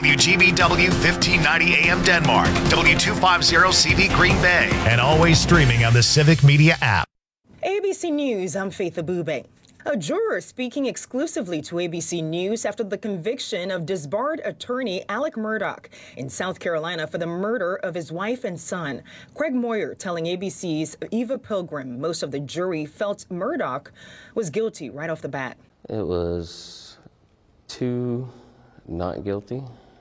WGBW 1590 AM Denmark, W250 CV Green Bay, and always streaming on the Civic Media app. ABC News, I'm Faith Abube. A juror speaking exclusively to ABC News after the conviction of disbarred attorney Alec Murdaugh in South Carolina for the murder of his wife and son. Craig Moyer telling ABC's Eva Pilgrim most of the jury felt Murdaugh was guilty right off the bat. It was 2 not guilty,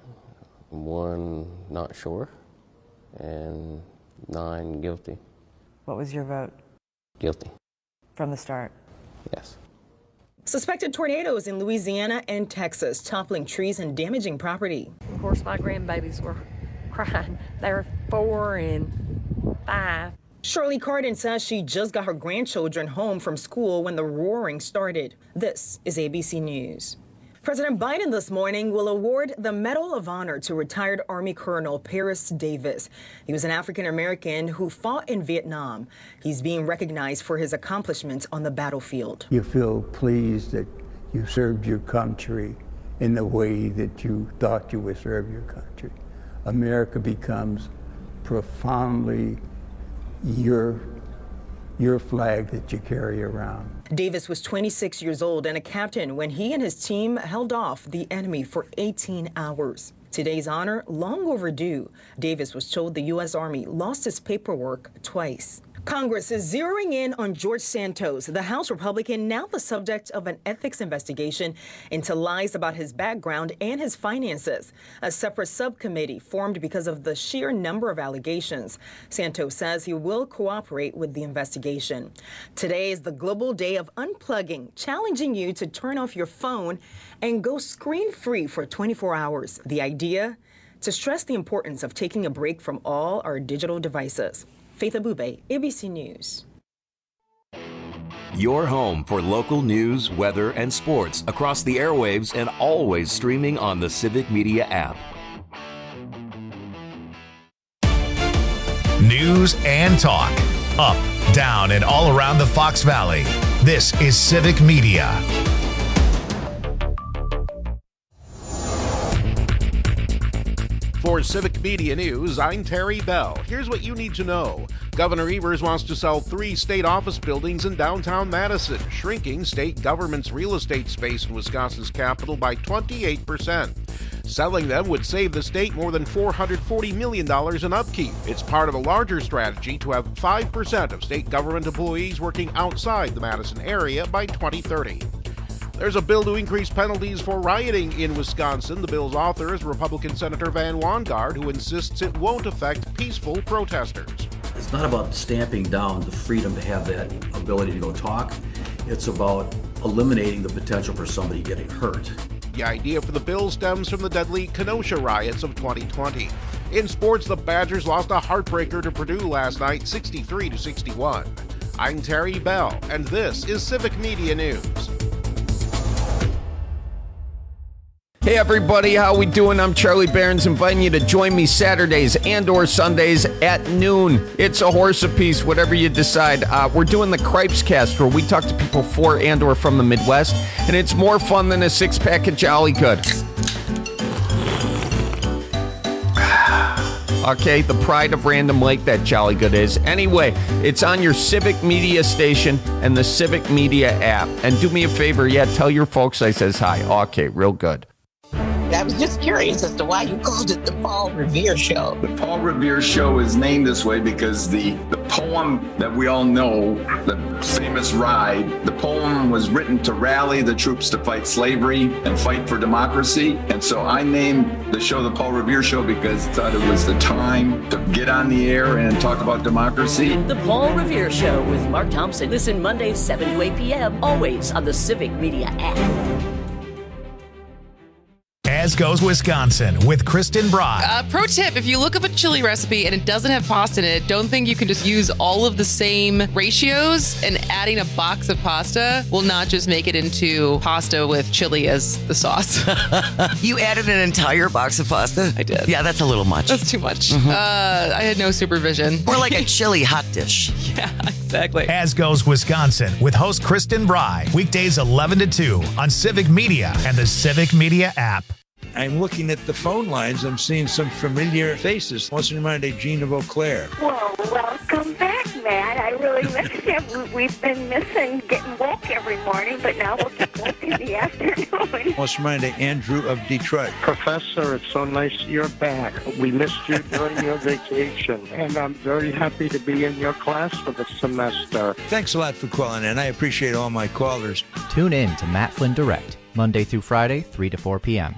1 not sure, and 9 guilty. What was your vote? Guilty. From the start? Yes. Suspected tornadoes in Louisiana and Texas, toppling trees and damaging property. Of course, my grandbabies were crying. They were 4 and 5. Shirley Carden says she just got her grandchildren home from school when the roaring started. This is ABC News. President Biden this morning will award the Medal of Honor to retired Army Colonel Paris Davis. He was an African-American who fought in Vietnam. He's being recognized for his accomplishments on the battlefield. You feel pleased that you served your country in the way that you thought you would serve your country. America becomes profoundly your flag that you carry around. Davis was 26 years old and a captain when he and his team held off the enemy for 18 hours. Today's honor, long overdue. Davis was told the U.S. Army lost his paperwork twice. Congress is zeroing in on George Santos, the House Republican now the subject of an ethics investigation into lies about his background and his finances. A separate subcommittee formed because of the sheer number of allegations. Santos says he will cooperate with the investigation. Today is the global day of unplugging, challenging you to turn off your phone and go screen-free for 24 hours. The idea? To stress the importance of taking a break from all our digital devices. Faith Abube, ABC News. Your home for local news, weather, and sports across the airwaves and always streaming on the Civic Media app. News and talk. Up, down, and all around the Fox Valley. This is Civic Media. For Civic Media News, I'm Terry Bell. Here's what you need to know. Governor Evers wants to sell 3 state office buildings in downtown Madison, shrinking state government's real estate space in Wisconsin's capital by 28%. Selling them would save the state more than $440 million in upkeep. It's part of a larger strategy to have 5% of state government employees working outside the Madison area by 2030. There's a bill to increase penalties for rioting in Wisconsin. The bill's author is Republican Senator Van Wanggaard, who insists it won't affect peaceful protesters. It's not about stamping down the freedom to have that ability to go talk. It's about eliminating the potential for somebody getting hurt. The idea for the bill stems from the deadly Kenosha riots of 2020. In sports, the Badgers lost a heartbreaker to Purdue last night, 63-61. I'm Terry Bell, and this is Civic Media News. Hey everybody, how we doing? I'm Charlie Behrens, inviting you to join me Saturdays and or Sundays at noon. It's a horse apiece, whatever you decide. We're doing the Cripes Cast, where we talk to people for and or from the Midwest, and it's more fun than a 6-pack of Jolly Good. Okay, the pride of Random Lake, that Jolly Good is. Anyway, it's on your Civic Media station and the Civic Media app. And do me a favor, tell your folks I says hi. Okay, real good. I was just curious as to why you called it the Paul Revere Show. The Paul Revere Show is named this way because the poem that we all know, the famous Ride, the poem was written to rally the troops to fight slavery and fight for democracy. And so I named the show the Paul Revere Show because I thought it was the time to get on the air and talk about democracy. The Paul Revere Show with Mark Thompson. Listen Mondays 7 to 8 p.m. always on the Civic Media app. As Goes Wisconsin with Kristen Bry. Pro tip, if you look up a chili recipe and it doesn't have pasta in it, don't think you can just use all of the same ratios, and adding a box of pasta will not just make it into pasta with chili as the sauce. You added an entire box of pasta? I did. Yeah, that's a little much. That's too much. Mm-hmm. I had no supervision. Or like a chili hot dish. Yeah, exactly. As Goes Wisconsin with host Kristen Bry. Weekdays 11 to 2 on Civic Media and the Civic Media app. I'm looking at the phone lines. I'm seeing some familiar faces. What's in mind, Gina Beauclair? Well, welcome back, Matt. I really miss you. We've been missing getting woke every morning, but now we'll get woke in the afternoon. What's in mind, Andrew of Detroit? Professor, it's so nice you're back. We missed you during your vacation, and I'm very happy to be in your class for the semester. Thanks a lot for calling in. I appreciate all my callers. Tune in to Matt Flynn Direct, Monday through Friday, 3 to 4 p.m.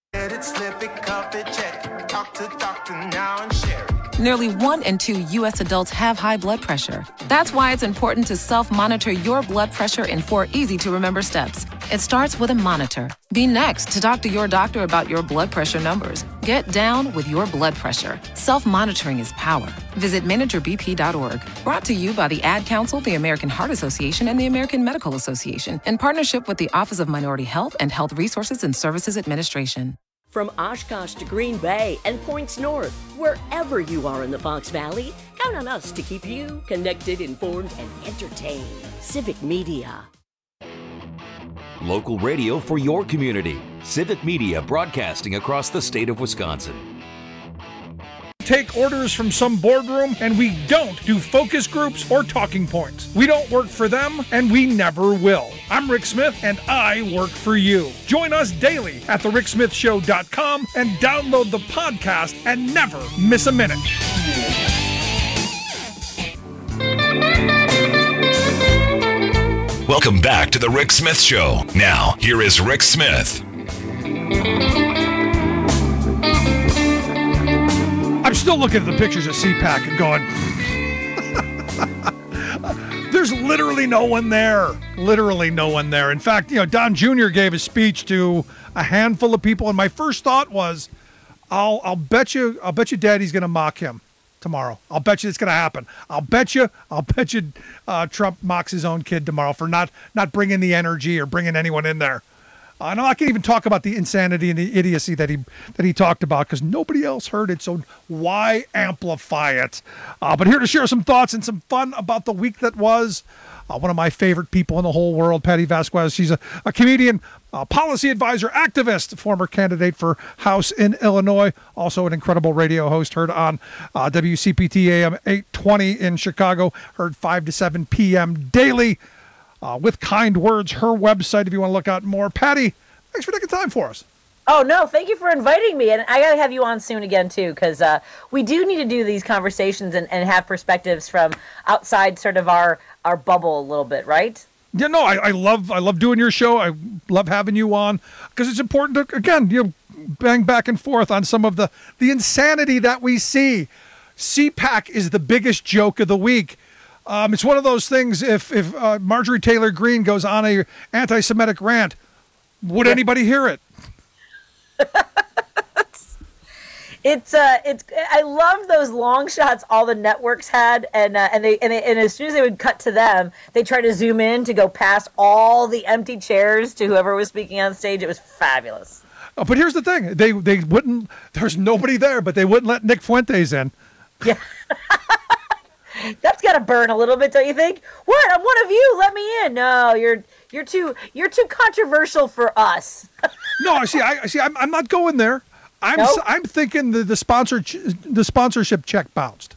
Nearly 1 in 2 U.S. adults have high blood pressure. That's why it's important to self-monitor your blood pressure in 4 easy-to-remember steps. It starts with a monitor. Be next to talk to your doctor about your blood pressure numbers. Get down with your blood pressure. Self-monitoring is power. Visit managerbp.org. Brought to you by the Ad Council, the American Heart Association, and the American Medical Association, in partnership with the Office of Minority Health and Health Resources and Services Administration. From Oshkosh to Green Bay and points north, wherever you are in the Fox Valley, count on us to keep you connected, informed, and entertained. Civic Media. Local radio for your community. Civic Media broadcasting across the state of Wisconsin. Take orders from some boardroom, and we don't do focus groups or talking points. We don't work for them, and we never will. I'm Rick Smith, and I work for you. Join us daily at thericksmithshow.com and download the podcast and never miss a minute. Welcome back to The Rick Smith Show. Now, here is Rick Smith. I'm still looking at the pictures of CPAC and going, there's literally no one there. Literally no one there. In fact, Don Jr. gave a speech to a handful of people, and my first thought was, I'll bet you Daddy's going to mock him tomorrow. I'll bet you it's going to happen. I'll bet you Trump mocks his own kid tomorrow for not bringing the energy or bringing anyone in there. No, I can't even talk about the insanity and the idiocy that he talked about because nobody else heard it, so why amplify it? But here to share some thoughts and some fun about the week that was, one of my favorite people in the whole world, Patty Vasquez. She's a comedian, policy advisor, activist, former candidate for House in Illinois, also an incredible radio host, heard on WCPT AM 820 in Chicago, heard 5 to 7 p.m. daily. With kind words, her website, if you want to look out more. Patty, thanks for taking time for us. Oh, no, thank you for inviting me. And I got to have you on soon again, too, because we do need to do these conversations and have perspectives from outside sort of our bubble a little bit, right? Yeah, no, I love doing your show. I love having you on because it's important to, again, bang back and forth on some of the insanity that we see. CPAC is the biggest joke of the week. It's one of those things, if Marjorie Taylor Greene goes on a anti-Semitic rant, would anybody hear it? I love those long shots all the networks had, and as soon as they would cut to them, they try to zoom in to go past all the empty chairs to whoever was speaking on stage. It was fabulous. But here's the thing. They wouldn't, there's nobody there, but they wouldn't let Nick Fuentes in. Yeah. That's got to burn a little bit, don't you think? What? I'm one of you. Let me in. No, you're too controversial for us. No, I'm not going there. I'm thinking the sponsorship check bounced.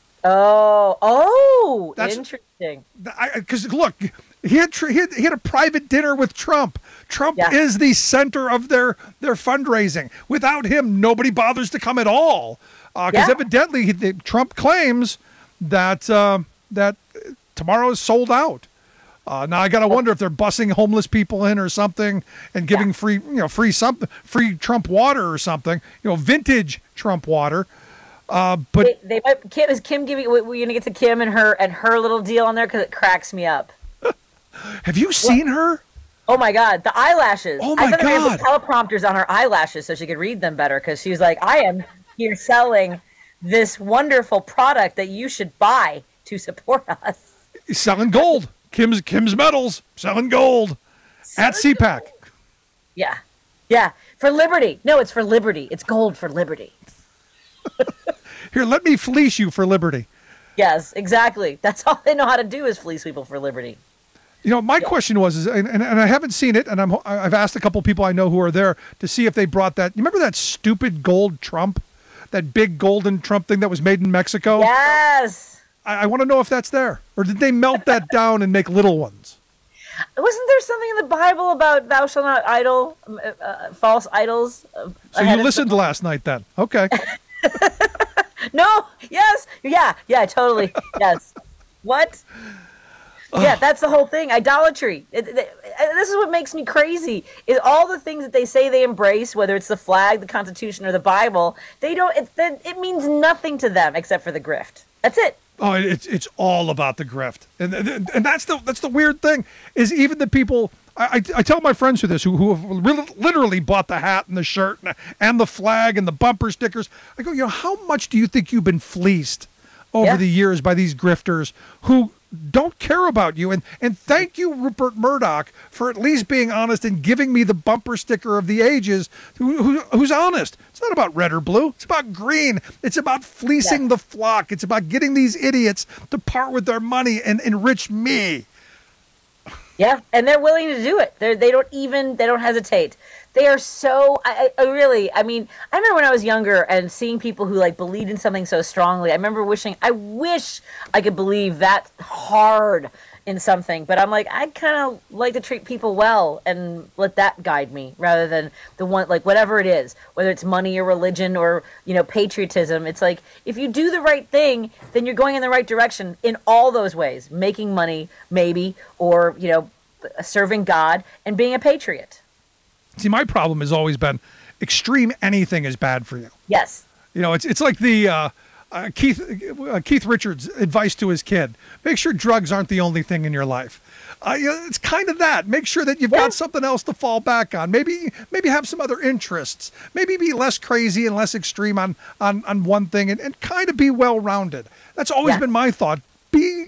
Oh, interesting. Because look, he had a private dinner with Trump. Trump is the center of their fundraising. Without him, nobody bothers to come at all. Because evidently, Trump claims that tomorrow is sold out. Now I gotta wonder if they're busing homeless people in or something and giving free Trump water or something, vintage Trump water. But they might. Is Kim giving? We're gonna get to Kim and her little deal on there because it cracks me up. Have you seen her? Oh my God, the eyelashes! Oh my I thought God, they had the teleprompters on her eyelashes so she could read them better because she was like, "I am here selling this wonderful product that you should buy to support us." Selling gold. Kim's medals. Selling gold. At CPAC. Yeah. For liberty. No, it's for liberty. It's gold for liberty. Here, let me fleece you for liberty. Yes, exactly. That's all they know how to do is fleece people for liberty. My question was, and I haven't seen it, and I've asked a couple people I know who are there to see if they brought that. You remember that stupid gold Trump, that big golden Trump thing that was made in Mexico? Yes. I want to know if that's there, or did they melt that down and make little ones? Wasn't there something in the Bible about thou shalt not idol, false idols? So you listened last night then? Okay. No. Yes. Yeah. Totally. Yes. What? Yeah, that's the whole thing. Idolatry. This is what makes me crazy. Is all the things that they say they embrace, whether it's the flag, the Constitution, or the Bible, they don't. It means nothing to them except for the grift. That's it. Oh, it's all about the grift, and that's the weird thing is even the people. I tell my friends who have literally bought the hat and the shirt and the flag and the bumper stickers. I go, how much do you think you've been fleeced over the years by these grifters who don't care about you? And thank you, Rupert Murdoch, for at least being honest and giving me the bumper sticker of the ages who's honest. It's not about red or blue. It's about green. It's about fleecing the flock. It's about getting these idiots to part with their money and enrich me. Yeah, and they're willing to do it. They don't hesitate. They are so, I remember when I was younger and seeing people who like believed in something so strongly. I wish I could believe that hard in something, but I'm like, I kind of like to treat people well and let that guide me rather than the one, like whatever it is, whether it's money or religion or, patriotism. It's like, if you do the right thing, then you're going in the right direction in all those ways, making money maybe, or, serving God and being a patriot. See, my problem has always been extreme anything is bad for you. Yes. It's like the Keith Richards' advice to his kid. Make sure drugs aren't the only thing in your life. It's kind of that. Make sure that you've got something else to fall back on. Maybe have some other interests. Maybe be less crazy and less extreme on one thing and kind of be well-rounded. That's always been my thought. Be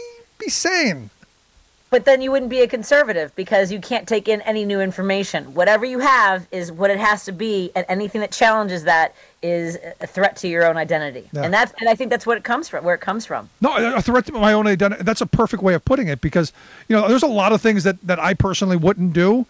sane. But then you wouldn't be a conservative because you can't take in any new information. Whatever you have is what it has to be, and anything that challenges that is a threat to your own identity. Yeah. And I think that's where it comes from. No, a threat to my own identity. That's a perfect way of putting it because, there's a lot of things that I personally wouldn't do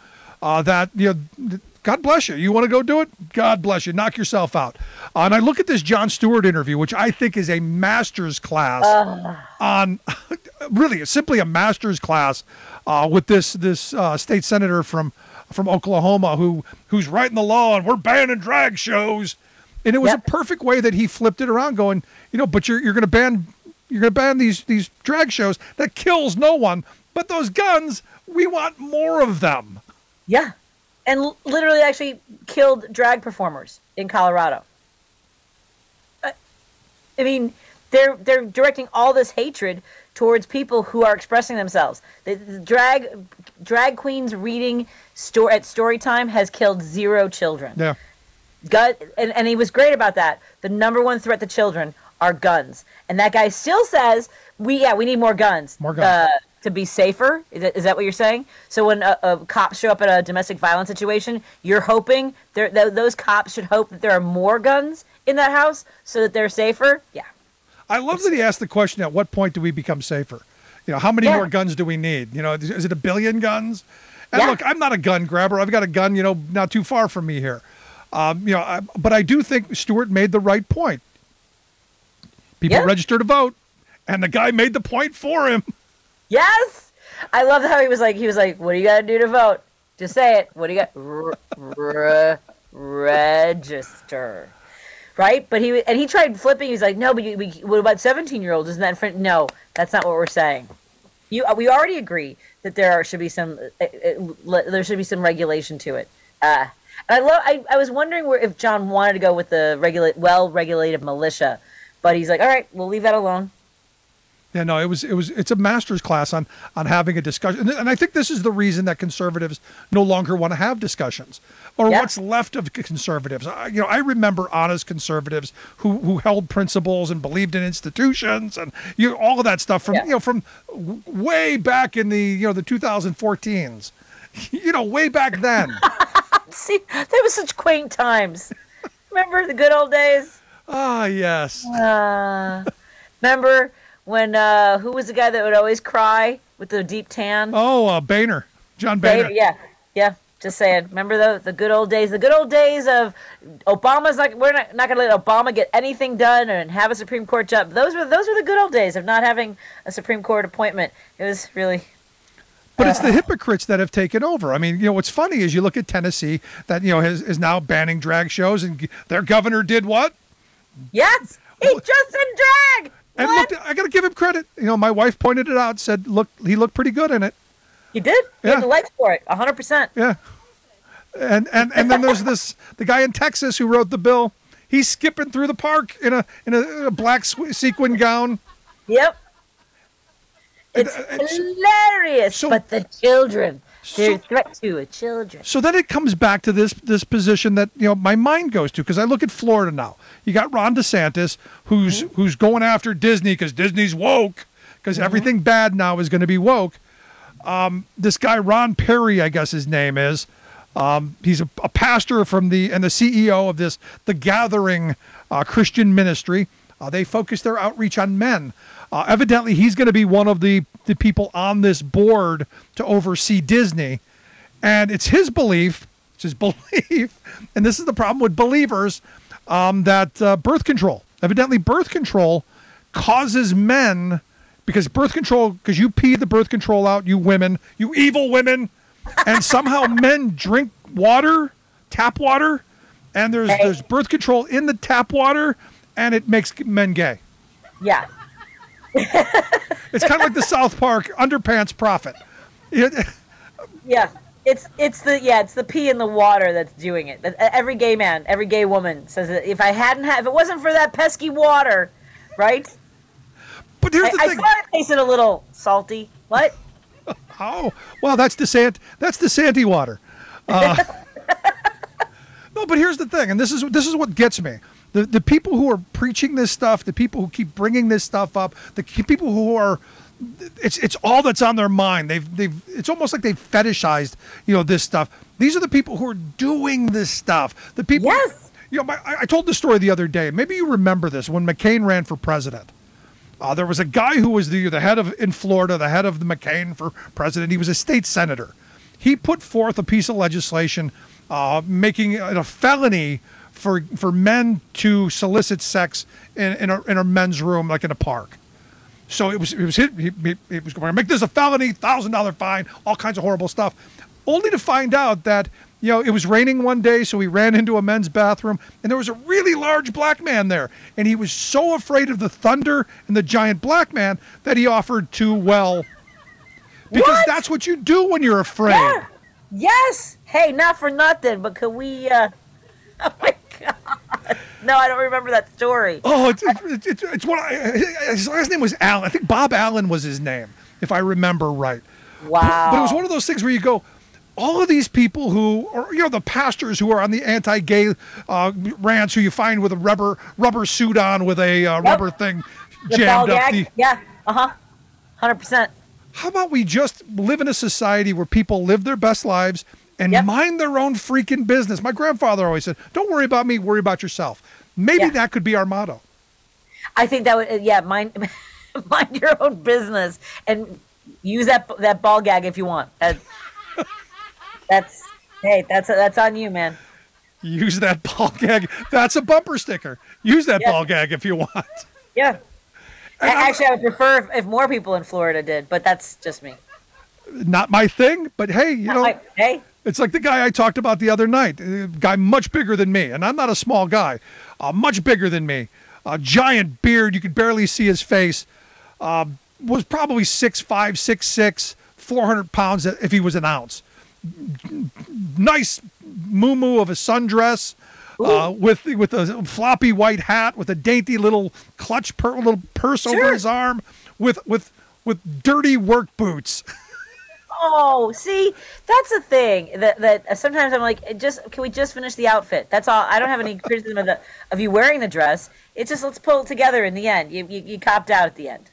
God bless you. You want to go do it? God bless you. Knock yourself out. And I look at this Jon Stewart interview, which I think is a master's class on, really, simply a master's class with this state senator from Oklahoma who's writing the law and we're banning drag shows. And it was a perfect way that he flipped it around, going, but you're going to ban these drag shows that kills no one, but those guns, we want more of them. Yeah. And literally actually killed drag performers in Colorado. They're directing all this hatred towards people who are expressing themselves. The drag queens reading at story time has killed 0 children. Yeah. And he was great about that. The number one threat to children are guns. And that guy still says, we need more guns. More guns. To be safer? Is that what you're saying? So when a cops show up at a domestic violence situation, you're hoping those cops should hope that there are more guns in that house so that they're safer? Yeah. I love that he asked the question, at what point do we become safer? How many more guns do we need? Is it 1 billion guns? And look, I'm not a gun grabber. I've got a gun, not too far from me here. But I do think Stewart made the right point. People register to vote, and the guy made the point for him. Yes, I love how he was like, what do you got to do to vote? Just say it. What do you got? Register, right? But he tried flipping. He's like, no, but what about 17-year-olds? Isn't that friend? No, that's not what we're saying. We already agree that there should be some regulation to it. And I was wondering if John wanted to go with the well-regulated militia, but he's like, all right, we'll leave that alone. Yeah, no, it's a master's class on having a discussion. And I think this is the reason that conservatives no longer want to have discussions, or what's left of conservatives. I remember honest conservatives who held principles and believed in institutions and all of that stuff from way back in the the 2014s. Way back then. See, there was such quaint times. Remember the good old days? Ah, yes. Remember when who was the guy that would always cry with the deep tan? Oh, Boehner. John Boehner. Yeah. Just saying. Remember the good old days? The good old days of Obama's we're not going to let Obama get anything done and have a Supreme Court job. Those were the good old days of not having a Supreme Court appointment. It was really. But it's the hypocrites that have taken over. I mean, what's funny is you look at Tennessee that is now banning drag shows, and their governor did what? Yes, he just in drag. And look, I got to give him credit. My wife pointed it out, said, "Look, he looked pretty good in it." He did. He had the legs for it, 100%. Yeah. And then there's the guy in Texas who wrote the bill. He's skipping through the park in a black sequin gown. Yep. It's hilarious. But the children, they're a threat to children. So then it comes back to this position that my mind goes to, because I look at Florida now. You got Ron DeSantis who's going after Disney because Disney's woke, because everything bad now is going to be woke. This guy Ron Perry, I guess his name is. He's a pastor and the CEO of the Gathering Christian ministry. They focus their outreach on men. Evidently, he's going to be one of the people on this board to oversee Disney. And it's his belief, and this is the problem with believers, that birth control. Evidently, birth control causes men, because you pee the birth control out, you women, you evil women, and somehow men drink water, tap water, and there's birth control in the tap water, and it makes men gay. Yeah. It's kind of like the South Park underpants prophet. Yeah. It's the pee in the water that's doing it. Every gay man, every gay woman says that if it wasn't for that pesky water, right? But here's the thing. I thought it tasted a little salty. What? Oh, well, that's the Santy water. No, but here's the thing, and this is what gets me. The people who are preaching this stuff, the people who keep bringing this stuff up, the people who are, it's all that's on their mind. It's almost like they've fetishized, this stuff. These are the people who are doing this stuff. The people. Yes. I told this story the other day. Maybe you remember this when McCain ran for president. There was a guy who was the head in Florida, the head of the McCain for president. He was a state senator. He put forth a piece of legislation making it a felony for men to solicit sex in a men's room, like in a park. So he was going to make this a felony, $1,000 fine, all kinds of horrible stuff, only to find out that it was raining one day, so he ran into a men's bathroom, and there was a really large black man there, and he was so afraid of the thunder and the giant black man that he offered to because that's what you do when you're afraid. Yeah. Yes. Hey, not for nothing, but could we? Oh my God. No, I don't remember that story. Oh, it's what his last name was Allen. I think Bob Allen was his name, if I remember right. Wow. But it was one of those things where you go, all of these people who, or the pastors who are on the anti-gay rants, who you find with a rubber suit on with a rubber thing jammed up. Yeah. 100%. How about we just live in a society where people live their best lives and mind their own freaking business? My grandfather always said, "Don't worry about me, worry about yourself." Maybe that could be our motto. I think that would, mind your own business and use that ball gag if you want. That's on you, man. Use that ball gag. That's a bumper sticker. Use that ball gag if you want. Yeah. Actually, I would prefer if more people in Florida did, but that's just me. Not my thing, but hey, it's like the guy I talked about the other night. A guy much bigger than me, and I'm not a small guy. Much bigger than me. A giant beard. You could barely see his face. Was probably 6'5", 6'6", 400 pounds if he was an ounce. Nice moo-moo of a sundress, with a floppy white hat, with a dainty little little purse over his arm, with dirty work boots. Oh, see, that's the thing that sometimes I'm like, can we just finish the outfit? That's all. I don't have any criticism of you wearing the dress. It's just, let's pull it together in the end. You copped out at the end.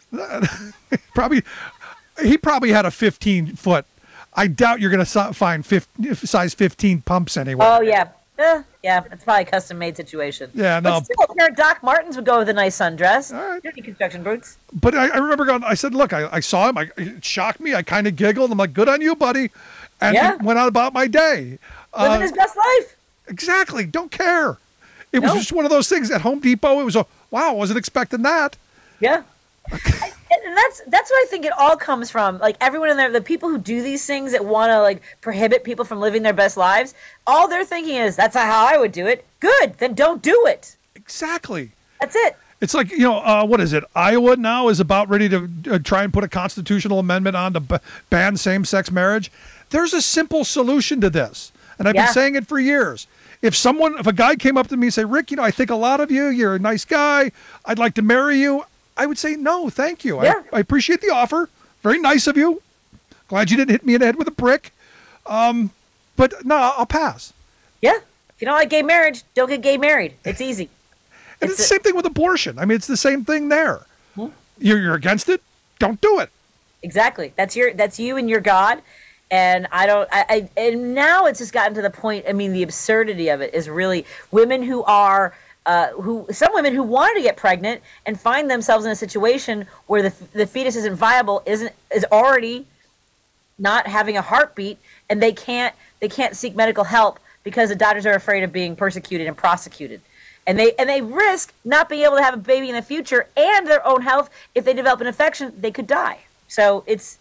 He probably had a 15-foot. I doubt you're going to find size 15 pumps anywhere. Oh yeah. Yeah, it's probably a custom-made situation. Yeah, no. But still, a pair of Doc Martens would go with a nice sundress. All right. You don't need construction boots. But I remember going, I said, look, I saw him. It shocked me. I kind of giggled. I'm like, good on you, buddy. And went on about my day. Living his best life. Exactly. Don't care. It was just one of those things at Home Depot. It was wow, wasn't expecting that. Yeah. And that's what I think it all comes from. Like everyone in there, the people who do these things that want to like prohibit people from living their best lives, all they're thinking is, that's how I would do it. Good, then don't do it. Exactly. That's it. It's like, what is it? Iowa now is about ready to try and put a constitutional amendment on to ban same-sex marriage. There's a simple solution to this, and I've been saying it for years. If a guy came up to me and say, Rick, I think a lot of you, you're a nice guy, I'd like to marry you, I would say, no, thank you. Yeah. I appreciate the offer. Very nice of you. Glad you didn't hit me in the head with a brick. But no, I'll pass. Yeah. If you don't like gay marriage, don't get gay married. It's easy. And it's the same thing with abortion. I mean, it's the same thing there. Hmm? You're against it? Don't do it. Exactly. That's you and your God. And and now it's just gotten to the point, I mean, the absurdity of it is really women who are, some women who wanted to get pregnant and find themselves in a situation where the fetus isn't viable, is already not having a heartbeat, and they can't seek medical help because the doctors are afraid of being persecuted and prosecuted. And they risk not being able to have a baby in the future and their own health. If they develop an infection, they could die. So it's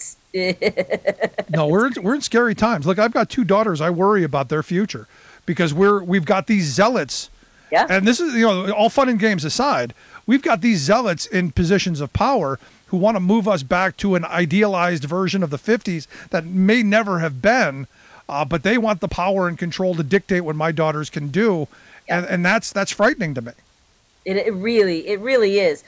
no, we're in scary times. Look, I've got 2 daughters. I worry about their future because we've got these zealots. Yeah. And this is, all fun and games aside, we've got these zealots in positions of power who want to move us back to an idealized version of the 50s that may never have been, but they want the power and control to dictate what my daughters can do. Yeah. And that's frightening to me. It really is.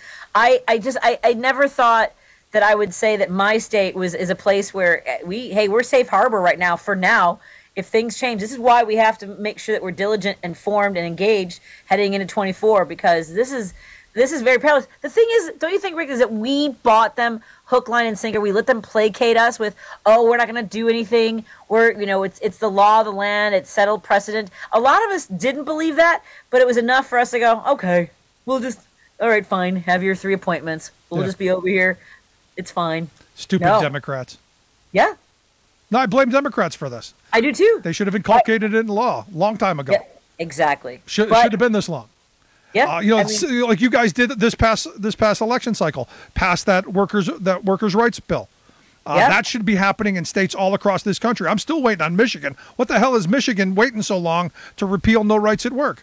I never thought that I would say that my state is a place where we're safe harbor right now for now. If things change, this is why we have to make sure that we're diligent, informed, and engaged heading into 24, because this is very perilous. The thing is, don't you think, Rick, is that we bought them hook, line, and sinker? We let them placate us with, we're not going to do anything. It's the law of the land. It's settled precedent. A lot of us didn't believe that, but it was enough for us to go, okay, all right, fine, have your 3 appointments. We'll just be over here. It's fine. Stupid Democrats. Yeah. No, I blame Democrats for this. I do too. They should have inculcated it in law a long time ago. Yeah, exactly. Should have been this long. Yeah. Like you guys did this past election cycle, passed that workers' rights bill. That should be happening in states all across this country. I'm still waiting on Michigan. What the hell is Michigan waiting so long to repeal no rights at work?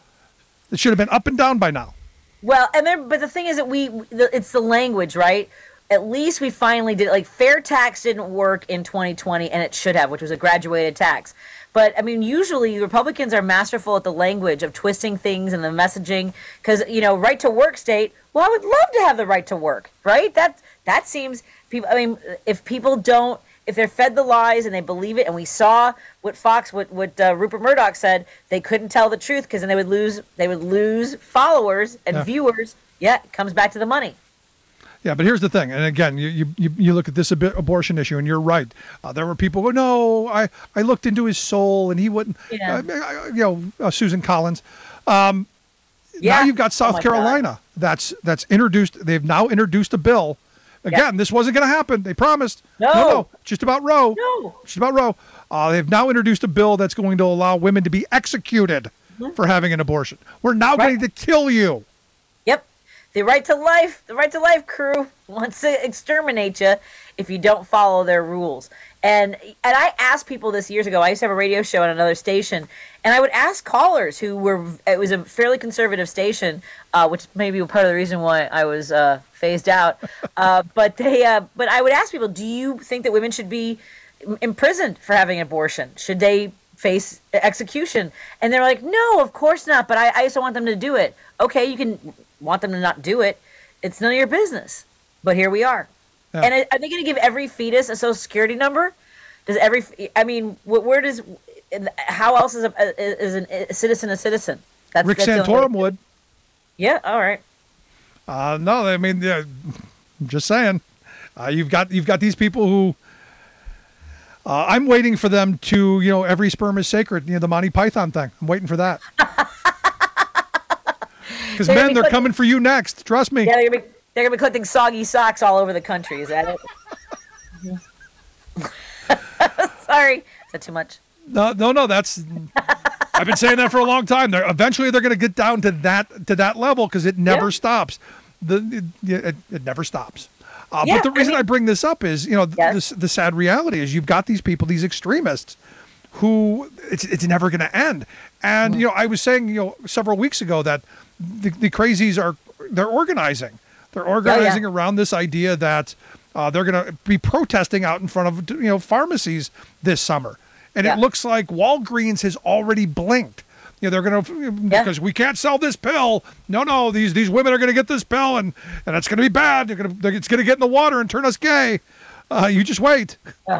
It should have been up and down by now. Well, but the thing is that it's the language, right? At least we finally did it. Like, fair tax didn't work in 2020, and it should have, which was a graduated tax. But, I mean, usually Republicans are masterful at the language of twisting things and the messaging. Because, right to work state, well, I would love to have the right to work, right? That seems, people. I mean, if they're fed the lies and they believe it, and we saw what Rupert Murdoch said, they couldn't tell the truth because then they would lose followers and viewers. Yeah, it comes back to the money. Yeah, but here's the thing, and again, you look at this abortion issue, and you're right. There were people who go, no, I looked into his soul, and he wouldn't. Yeah. Susan Collins. Now you've got South Carolina that's introduced. They've now introduced a bill. Again, this wasn't going to happen. They promised. No, just about Roe. No, just about Roe. They've now introduced a bill that's going to allow women to be executed for having an abortion. We're now going to kill you. The right to life crew wants to exterminate you if you don't follow their rules. And I asked people this years ago. I used to have a radio show on another station, and I would ask callers it was a fairly conservative station, which may be part of the reason why I was phased out. But I would ask people, do you think that women should be imprisoned for having an abortion? Should they face execution? And they're like, no, of course not, but I just don't want them to do it. Okay, you can want them to not do it. It's none of your business. But here we are. Yeah. And are they going to give every fetus a Social Security number? How else is a citizen a citizen? Rick Santorum would. Yeah, all right. No, I mean, I'm just saying. You've got these people who, I'm waiting for them to, every sperm is sacred, the Monty Python thing. I'm waiting for that. Because, men, they're coming for you next. Trust me. Yeah, they're going to be collecting soggy socks all over the country. Is that it? Sorry. Is that too much? No, that's... I've been saying that for a long time. Eventually, they're going to get down to that level because it never stops. It never stops. But the reason I bring this up is, the sad reality is you've got these people, these extremists, who it's never going to end. And I was saying, several weeks ago that the crazies they're organizing. They're organizing around this idea that they're going to be protesting out in front of pharmacies this summer. And it looks like Walgreens has already blinked. They're going to, because we can't sell this pill. No, these women are going to get this pill, and it's going to be bad. It's going to get in the water and turn us gay. You just wait.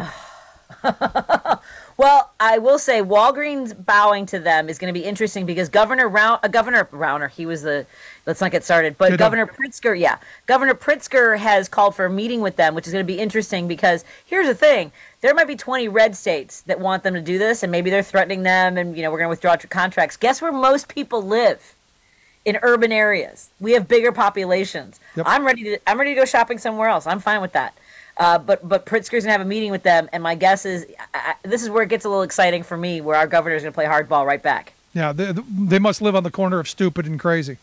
Well, I will say Walgreens bowing to them is going to be interesting because Governor Rauner, he was let's not get started, but Governor Pritzker has called for a meeting with them, which is going to be interesting because here's the thing. There might be 20 red states that want them to do this, and maybe they're threatening them, and we're going to withdraw contracts. Guess where most people live? In urban areas. We have bigger populations. Yep. I'm ready to go shopping somewhere else. I'm fine with that. But Pritzker's gonna have a meeting with them, and my guess is this is where it gets a little exciting for me, where our governor's gonna play hardball right back. Yeah, they must live on the corner of stupid and crazy.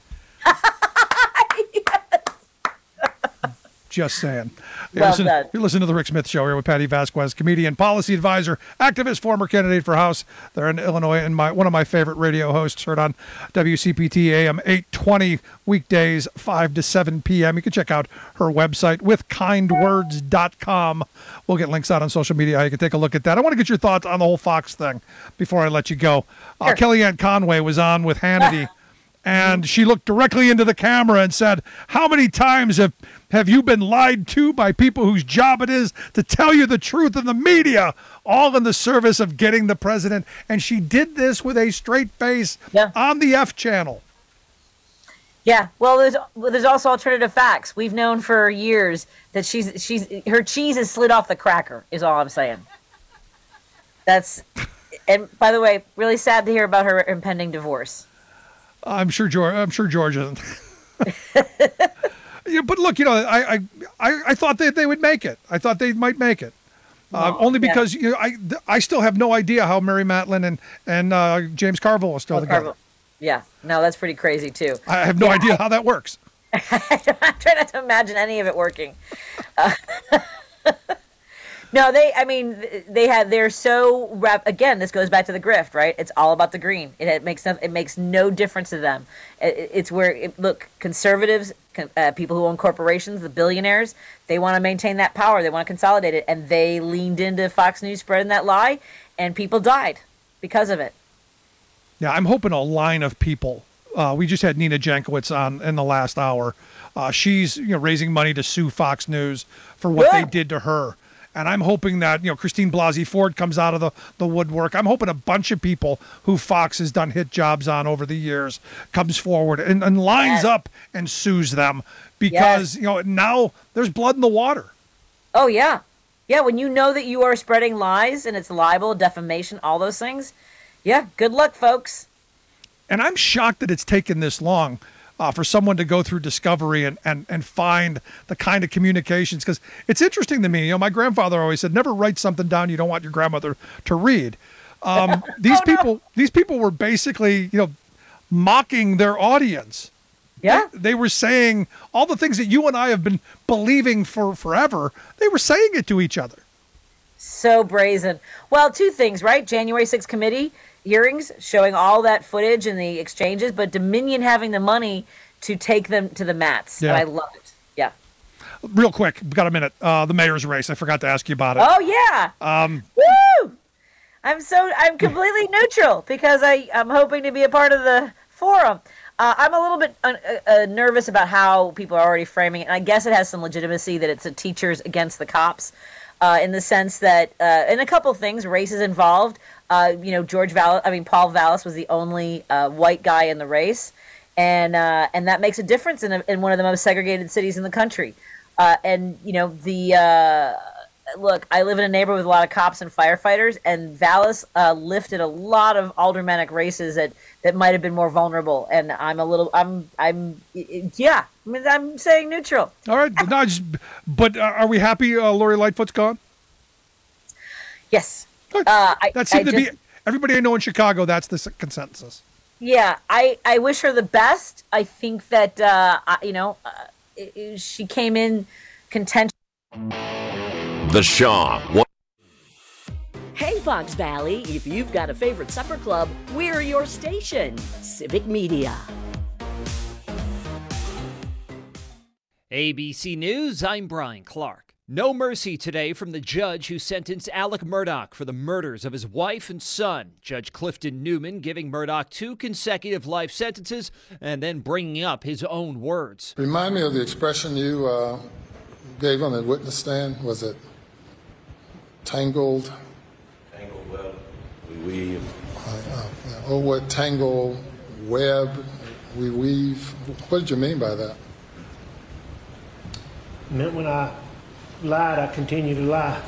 Just saying. You're listening to the Rick Smith Show here with Patty Vasquez, comedian, policy advisor, activist, former candidate for House there in Illinois, and one of my favorite radio hosts, heard on WCPT AM 820 weekdays 5 to 7 p.m. You can check out her website, withkindwords.com. We'll get links out on social media. You can take a look at that. I want to get your thoughts on the whole Fox thing before I let you go. Sure. Kellyanne Conway was on with Hannity. And she looked directly into the camera and said, how many times have you been lied to by people whose job it is to tell you the truth in the media, all in the service of getting the president? And she did this with a straight face on the F channel. Yeah, well, there's also alternative facts. We've known for years that her cheese has slid off the cracker, is all I'm saying. And by the way, really sad to hear about her impending divorce. I'm sure George isn't. But look, I thought that they would make it. I thought they might make it. Only because I still have no idea how Mary Matlin and James Carville are still together. Yeah, no, that's pretty crazy too. I have no idea how that works. I'm trying not to imagine any of it working. No, they're so again, this goes back to the grift, right? It's all about the green. It makes no difference to them. It's where conservatives, people who own corporations, the billionaires, they want to maintain that power. They want to consolidate it, and they leaned into Fox News spreading that lie, and people died because of it. Yeah, I'm hoping a line of people. We just had Nina Jankowicz on in the last hour. She's raising money to sue Fox News for what they did to her. And I'm hoping that, Christine Blasey Ford comes out of the woodwork. I'm hoping a bunch of people who Fox has done hit jobs on over the years comes forward and lines up and sues them because, now there's blood in the water. Oh, yeah. Yeah, when you know that you are spreading lies and it's libel, defamation, all those things. Yeah, good luck, folks. And I'm shocked that it's taken this long. For someone to go through discovery and find the kind of communications. Because it's interesting to me, my grandfather always said, never write something down you don't want your grandmother to read. These people were basically, mocking their audience. Yeah. They were saying all the things that you and I have been believing for forever. They were saying it to each other. So brazen. Well, two things, right? January 6th committee hearings showing all that footage and the exchanges, but Dominion having the money to take them to the mats. Yeah. And I love it. Yeah. Real quick, we've got a minute. The mayor's race. I forgot to ask you about it. Oh yeah. Woo! I'm completely neutral because I'm hoping to be a part of the forum. I'm a little bit nervous about how people are already framing it. And I guess it has some legitimacy that it's a teachers against the cops. In the sense that, in a couple things, race is involved. Paul Vallis was the only white guy in the race, and that makes a difference in one of the most segregated cities in the country. look, I live in a neighborhood with a lot of cops and firefighters, and Vallis lifted a lot of aldermanic races that might have been more vulnerable. And I'm saying neutral. All right. No, but are we happy Lori Lightfoot's gone? Yes. That seemed to be everybody I know in Chicago. That's the consensus. Yeah, I wish her the best. I think that she came in contention. The Shaw. Hey, Fox Valley, if you've got a favorite supper club, we're your station. Civic Media. ABC News, I'm Brian Clark. No mercy today from the judge who sentenced Alec Murdaugh for the murders of his wife and son. Judge Clifton Newman giving Murdaugh 2 consecutive life sentences and then bringing up his own words. Remind me of the expression you gave on the witness stand. Was it tangled? Tangled web, we weave. What tangled web we weave. What did you mean by that? It meant when I lied, I continue to lie.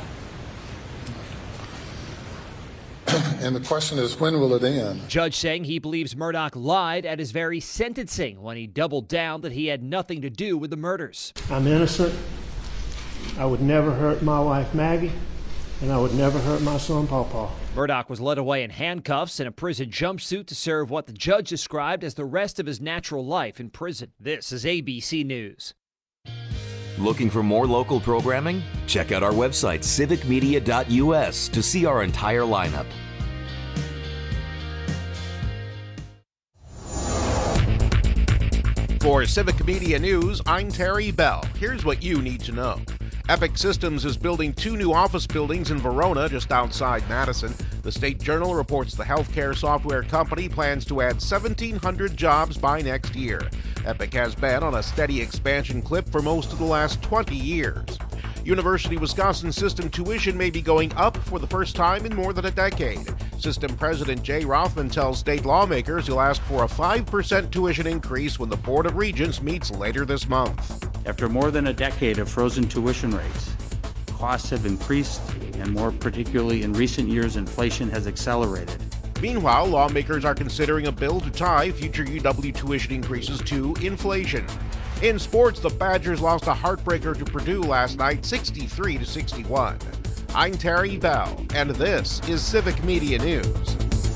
And the question is, when will it end? Judge saying he believes Murdaugh lied at his very sentencing when he doubled down that he had nothing to do with the murders. I'm innocent. I would never hurt my wife, Maggie, and I would never hurt my son, Pawpaw. Murdaugh was led away in handcuffs in a prison jumpsuit to serve what the judge described as the rest of his natural life in prison. This is ABC News. Looking for more local programming? Check out our website, civicmedia.us, to see our entire lineup. For Civic Media News, I'm Terry Bell. Here's what you need to know. Epic Systems is building 2 new office buildings in Verona, just outside Madison. The State Journal reports the healthcare software company plans to add 1,700 jobs by next year. Epic has been on a steady expansion clip for most of the last 20 years. University of Wisconsin system tuition may be going up for the first time in more than a decade. System President Jay Rothman tells state lawmakers he'll ask for a 5% tuition increase when the Board of Regents meets later this month. After more than a decade of frozen tuition rates, costs have increased, and more particularly in recent years, inflation has accelerated. Meanwhile, lawmakers are considering a bill to tie future UW tuition increases to inflation. In sports, the Badgers lost a heartbreaker to Purdue last night, 63-61. I'm Terry Bell, and this is Civic Media News.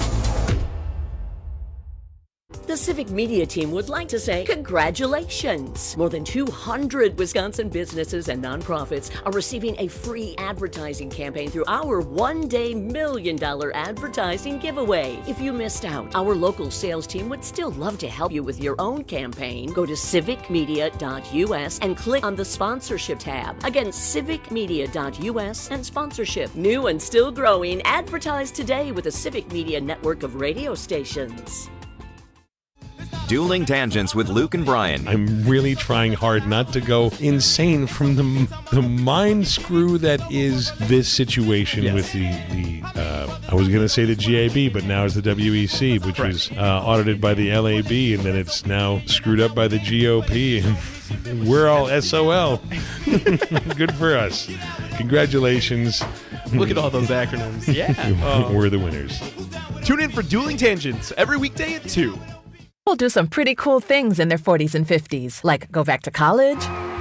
The Civic Media team would like to say congratulations. More than 200 Wisconsin businesses and nonprofits are receiving a free advertising campaign through our one-day $1 million advertising giveaway. If you missed out, our local sales team would still love to help you with your own campaign. Go to civicmedia.us and click on the sponsorship tab. Again, civicmedia.us and sponsorship. New and still growing, advertise today with the Civic Media network of radio stations. Dueling Tangents with Luke and Brian. I'm really trying hard not to go insane from the mind screw that is this situation with the I was going to say the GAB, but now it's the WEC, which was audited by the LAB, and then it's now screwed up by the GOP, and we're all SOL. Good for us. Congratulations. Look at all those acronyms. Yeah. We're the winners. Tune in for Dueling Tangents every weekday at 2. People do some pretty cool things in their 40s and 50s, like go back to college,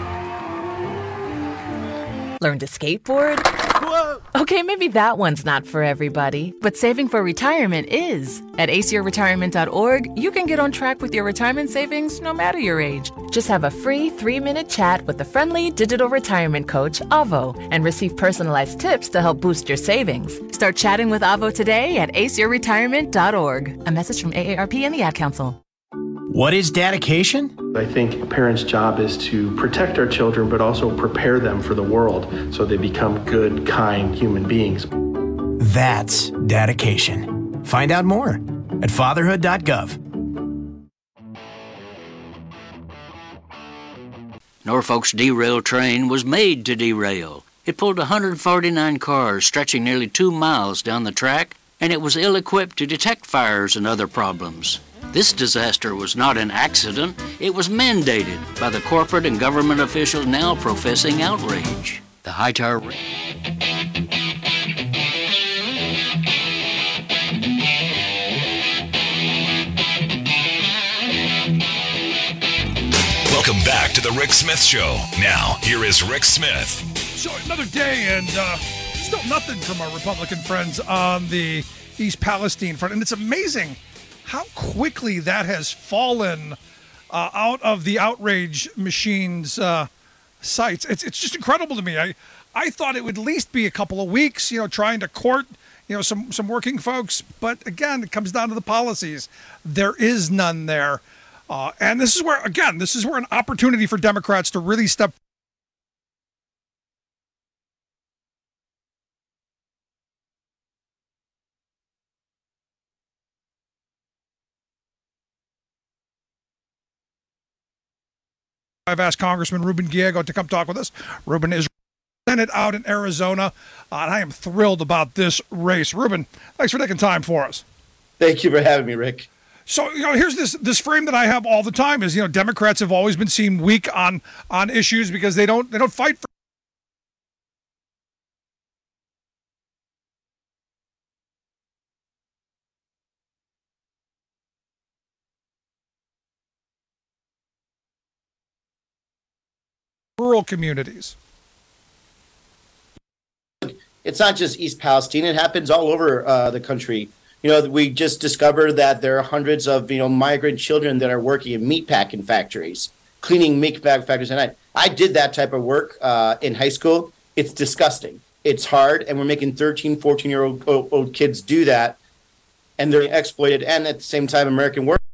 learn to skateboard. Whoa. Okay, maybe that one's not for everybody, but saving for retirement is. At aceyourretirement.org, you can get on track with your retirement savings no matter your age. Just have a free 3-minute chat with the friendly digital retirement coach, Avo, and receive personalized tips to help boost your savings. Start chatting with Avo today at aceyourretirement.org. A message from AARP and the Ad Council. What is dedication? I think a parent's job is to protect our children, but also prepare them for the world so they become good, kind human beings. That's dedication. Find out more at fatherhood.gov. Norfolk's derail train was made to derail. It pulled 149 cars stretching nearly 2 miles down the track, and it was ill-equipped to detect fires and other problems. This disaster was not an accident. It was mandated by the corporate and government officials now professing outrage. The Hightower to the Rick Smith Show. Now, here is Rick Smith. So another day, and still nothing from our Republican friends on the East Palestine front. And it's amazing how quickly that has fallen out of the outrage machine's sights. It's just incredible to me. I thought it would at least be a couple of weeks, trying to court, some working folks. But again, it comes down to the policies. There is none there. And this is where an opportunity for Democrats to really step I've asked Congressman Ruben Gallego to come talk with us. Ruben is Senate out in Arizona, and I am thrilled about this race. Ruben, thanks for taking time for us. Thank you for having me, Rick. So, here's this frame that I have all the time is, Democrats have always been seen weak on issues because they don't fight for rural communities. It's not just East Palestine. It happens all over the country. We just discovered that there are hundreds of, migrant children that are working in meatpacking factories, cleaning meatpacking factories. And I did that type of work in high school. It's disgusting. It's hard. And we're making 13, 14-year-old kids do that. And they're exploited. And at the same time, American workers.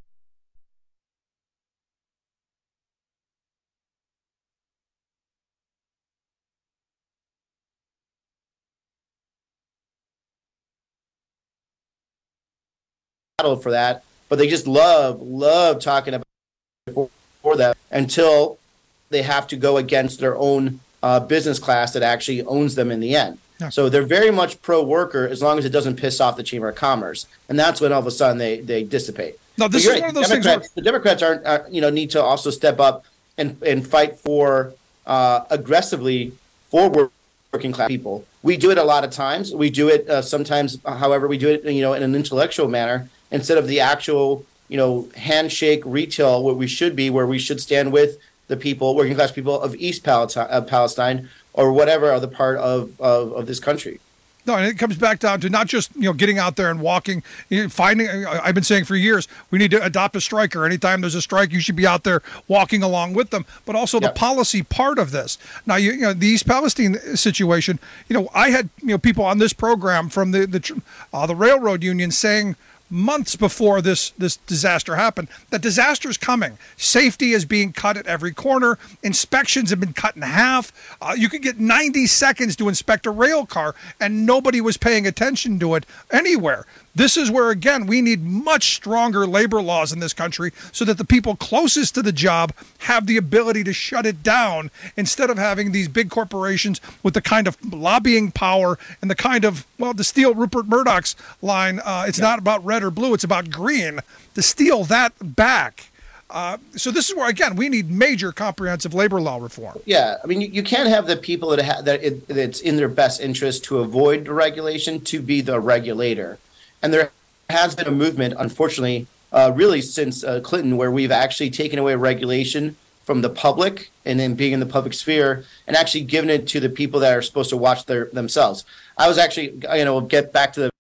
For that, but they just love talking about for that until they have to go against their own business class that actually owns them in the end. Yeah. So they're very much pro-worker as long as it doesn't piss off the Chamber of Commerce, and that's when all of a sudden they dissipate. No, this is one of those things. The Democrats aren't need to also step up and fight for aggressively for working class people. We do it a lot of times. We do it sometimes. However, we do it in an intellectual manner. Instead of the actual, handshake retail, where we should stand with the people, working class people of East Palestine or whatever other part of this country. No, and it comes back down to not just, getting out there and walking, finding, I've been saying for years, we need to adopt a striker. Anytime there's a strike, you should be out there walking along with them, but also the policy part of this. Now, the East Palestine situation, I had, people on this program from the railroad union saying, months before this disaster happened, that disaster is coming. Safety is being cut at every corner. Inspections have been cut in half. You could get 90 seconds to inspect a rail car, and nobody was paying attention to it anywhere. This is where, again, we need much stronger labor laws in this country so that the people closest to the job have the ability to shut it down instead of having these big corporations with the kind of lobbying power and the kind of, to steal Rupert Murdoch's line, it's not about red or blue, it's about green, to steal that back. So this is where, again, we need major comprehensive labor law reform. Yeah, I mean, you can't have the people that's in their best interest to avoid the regulation to be the regulator. And there has been a movement, unfortunately, really since Clinton, where we've actually taken away regulation from the public and then being in the public sphere and actually given it to the people that are supposed to watch themselves. I was actually, get back to the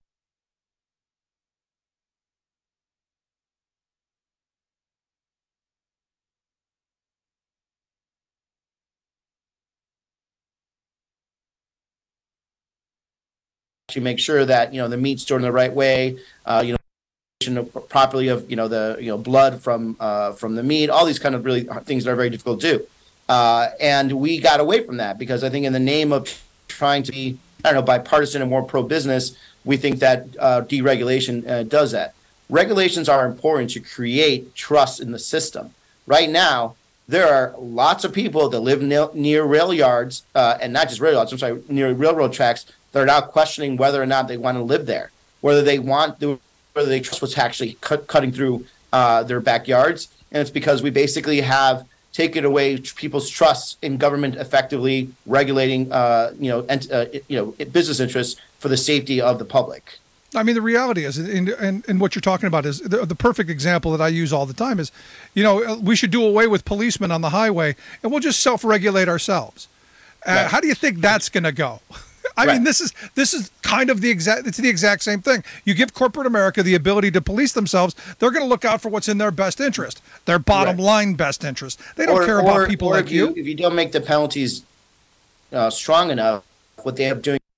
actually make sure that the meat's stored in the right way, properly of the blood from the meat, all these kind of really things that are very difficult to do, and we got away from that because I think in the name of trying to be bipartisan and more pro-business, we think that deregulation does that. Regulations are important to create trust in the system. Right now, there are lots of people that live near rail yards, and not just rail yards, near railroad tracks, that are now questioning whether or not they want to live there, whether they trust what's actually cutting through their backyards. And it's because we basically have taken away people's trust in government effectively regulating, business interests for the safety of the public. I mean, the reality is, and what you're talking about is the perfect example that I use all the time is, we should do away with policemen on the highway and we'll just self-regulate ourselves. Right. How do you think that's going to go? I mean, this is kind of the exact same thing. You give corporate America the ability to police themselves, they're going to look out for what's in their best interest, their bottom line best interest. They don't care about people like you. If you don't make the penalties strong enough, what they have doing.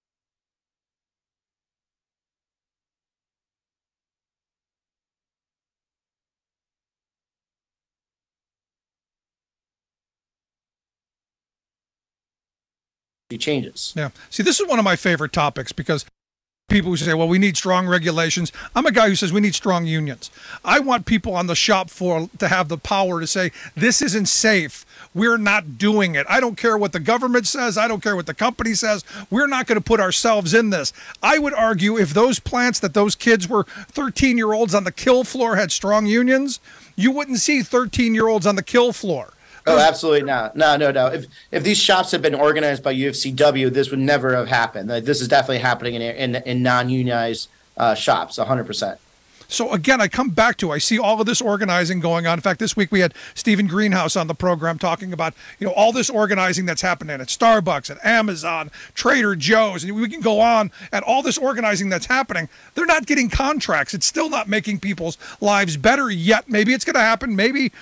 Changes. Yeah. See, this is one of my favorite topics because people who say, well, we need strong regulations. I'm a guy who says we need strong unions. I want people on the shop floor to have the power to say, this isn't safe. We're not doing it. I don't care what the government says. I don't care what the company says. We're not going to put ourselves in this. I would argue if those plants that those kids were 13-year-olds on the kill floor had strong unions, you wouldn't see 13-year-olds on the kill floor. Oh, absolutely not. No. If these shops had been organized by UFCW, this would never have happened. This is definitely happening in non-unionized shops, 100%. So again, I come back to, I see all of this organizing going on. In fact, this week we had Stephen Greenhouse on the program talking about, all this organizing that's happening at Starbucks, at Amazon, Trader Joe's, and we can go on at all this organizing that's happening. They're not getting contracts. It's still not making people's lives better yet. Maybe it's going to happen. Maybe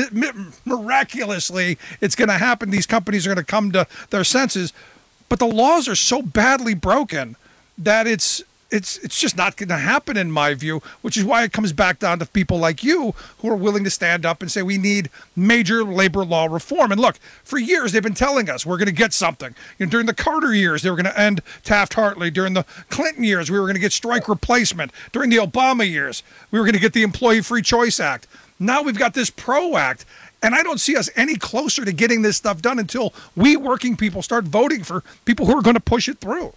miraculously it's going to happen. These companies are going to come to their senses. But the laws are so badly broken that it's just not going to happen in my view, which is why it comes back down to people like you who are willing to stand up and say we need major labor law reform. And look, for years they've been telling us we're going to get something. During the Carter years, they were going to end Taft-Hartley. During the Clinton years, we were going to get strike replacement. During the Obama years, we were going to get the Employee Free Choice Act. Now we've got this PRO Act. And I don't see us any closer to getting this stuff done until we working people start voting for people who are going to push it through.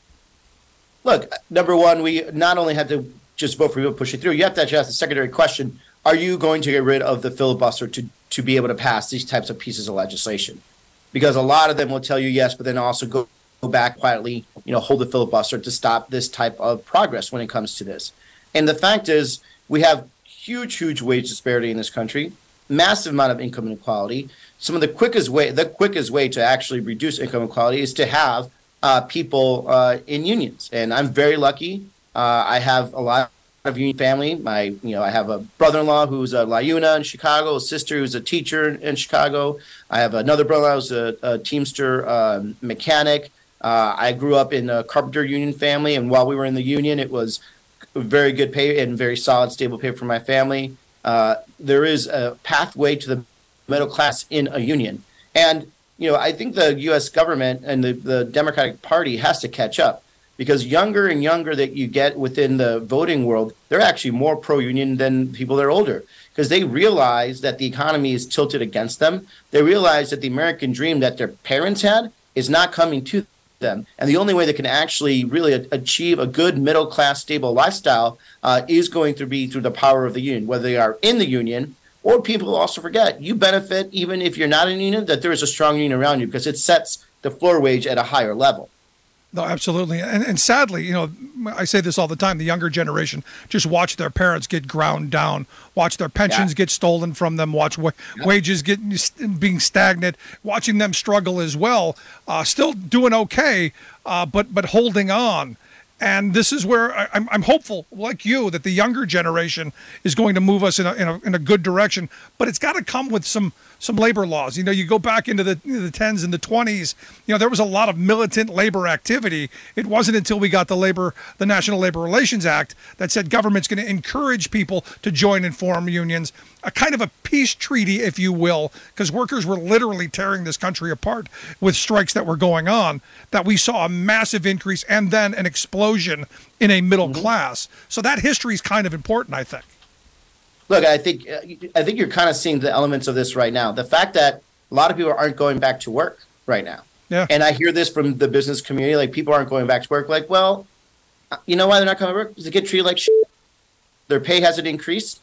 Look, number one, we not only have to just vote for people to push it through, you have to actually ask the secondary question, are you going to get rid of the filibuster to be able to pass these types of pieces of legislation? Because a lot of them will tell you yes, but then also go back quietly, hold the filibuster to stop this type of progress when it comes to this. And the fact is, we have huge wage disparity in this country, massive amount of income inequality. Some of the quickest way to actually reduce income inequality is to have people in unions. And I'm very lucky. I have a lot of union family. I have a brother-in-law who's a LIUNA in Chicago, a sister who's a teacher in Chicago. I have another brother who's a Teamster mechanic. I grew up in a carpenter union family, and while we were in the union, it was very good pay and very solid, stable pay for my family. There is a pathway to the middle class in a union. And I think the U.S. government and the Democratic Party has to catch up, because younger and younger that you get within the voting world, they're actually more pro-union than people that are older, because they realize that the economy is tilted against them. They realize that the American dream that their parents had is not coming to them. And the only way they can actually really achieve a good middle-class, stable lifestyle is going to be through the power of the union, whether they are in the union. Or people also forget, you benefit even if you're not in a union, that there is a strong union around you, because it sets the floor wage at a higher level. No, absolutely. And sadly, I say this all the time, the younger generation just watch their parents get ground down, watch their pensions get stolen from them, watch wages being stagnant, watching them struggle as well, still doing okay, but holding on. And this is where I'm hopeful, like you, that the younger generation is going to move us in a good direction. But it's got to come with some labor laws. You go back into the 10s and the 20s. There was a lot of militant labor activity. It wasn't until we got the National Labor Relations Act that said government's going to encourage people to join and form unions, a kind of a peace treaty, if you will, because workers were literally tearing this country apart with strikes that were going on, that we saw a massive increase and then an explosion in a middle class. So that history is kind of important, I think. Look, I think you're kind of seeing the elements of this right now. The fact that a lot of people aren't going back to work right now. Yeah. And I hear this from the business community, like people aren't going back to work. Like, well, you know why they're not coming to work? Because they get treated like shit. Their pay hasn't increased.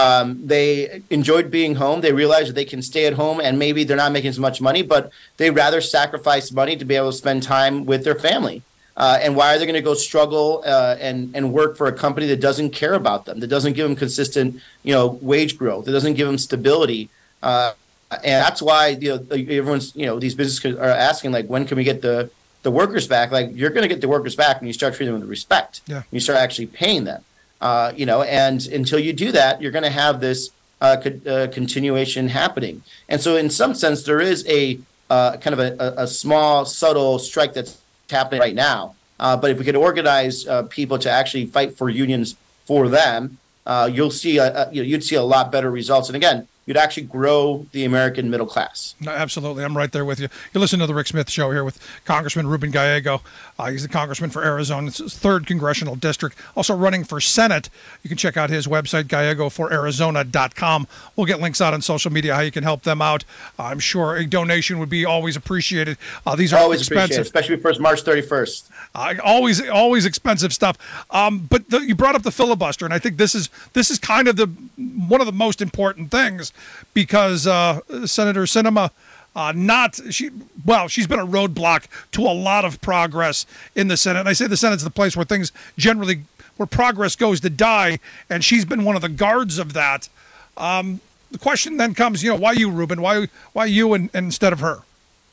They enjoyed being home. They realize that they can stay at home and maybe they're not making as much money, but they rather sacrifice money to be able to spend time with their family. And why are they going to go struggle and work for a company that doesn't care about them, that doesn't give them consistent, wage growth, that doesn't give them stability? And that's why everyone's these businesses are asking, like, when can we get the workers back? Like, you're going to get the workers back when you start treating them with respect. Yeah. You start actually paying them. And until you do that, you're going to have this continuation happening. And so, in some sense, there is a kind of a small, subtle strike that's happening right now. But if we could organize people to actually fight for unions for them, you'll see you'd see a lot better results. And again, you'd actually grow the American middle class. No, absolutely. I'm right there with you. You listen to the Rick Smith Show here with Congressman Ruben Gallego. He's the congressman for Arizona. It's his 3rd congressional district. Also running for Senate. You can check out his website, GallegoForArizona.com. We'll get links out on social media how you can help them out. I'm sure a donation would be always appreciated. These are always expensive, especially for March 31st. Always expensive stuff. But you brought up the filibuster, and I think this is kind of one of the most important things, because Senator Sinema, she's been a roadblock to a lot of progress in the Senate. And I say the Senate's the place where where progress goes to die, and she's been one of the guards of that. The question then comes, why you, Ruben? Why you instead of her?